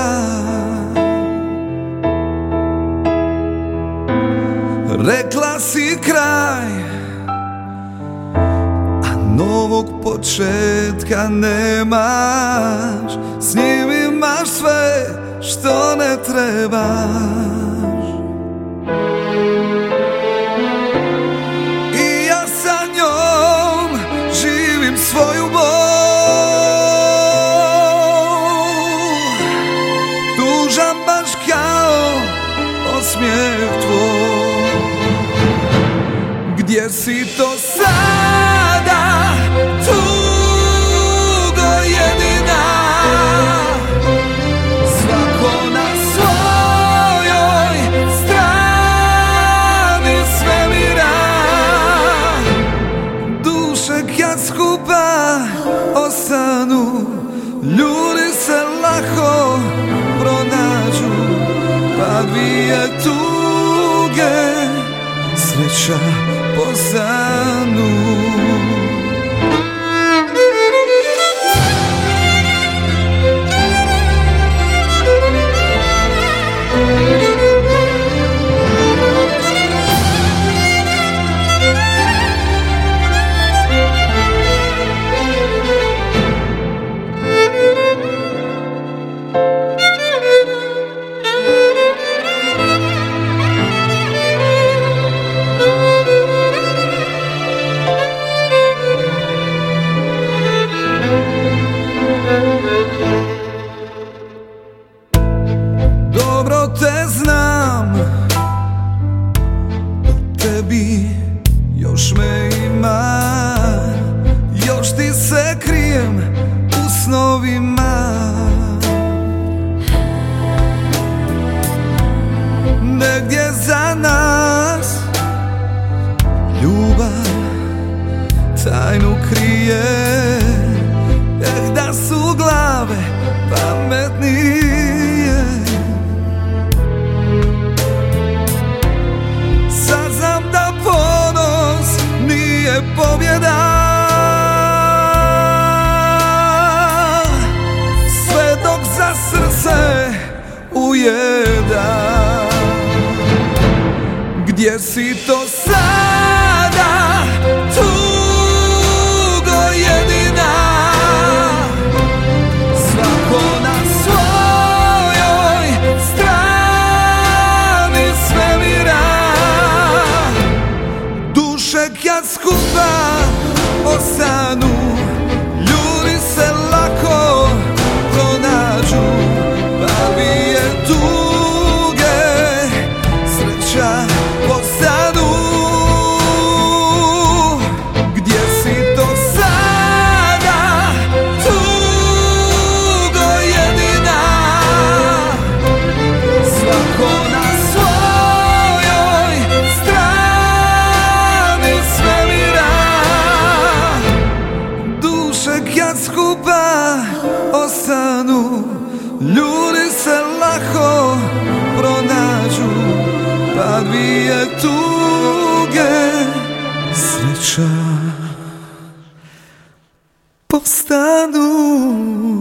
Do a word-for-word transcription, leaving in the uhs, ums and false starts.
Rekla si kraj, a novog početka nemaš. S njim imaš sve što ne trebaš. I ja sa njom živim svoju bol. Tužan baš kao osmijeh tvoj. Gdje si to sada, tugo jedina? Svako na svojoj strani svemira. Duše kad skupa ostanu, ljudi se lako pronađu, pa dvije tuge sreća postanu. Dobro te znam, u tebi još me ima. Još ti se krijem u snovima. Negdje za nas ljubav tajnu krije. Eh, da su glave pametnije. Saznam da ponos nije pobjeda, sve dok za srce ujeda. Gdje si to sada, tugo jedina? Svako na svojoj strani svemira. Duše kad skupa ostanu, ljudi se lako pronađu, pa dvije tuge sreća postanu. Gdje si to sada, tugo jedina? Svako na svojoj strani svemira. Duše kad skupa ostanu, ljudi se lako pronađu, pa dvije tuge sreća postanu.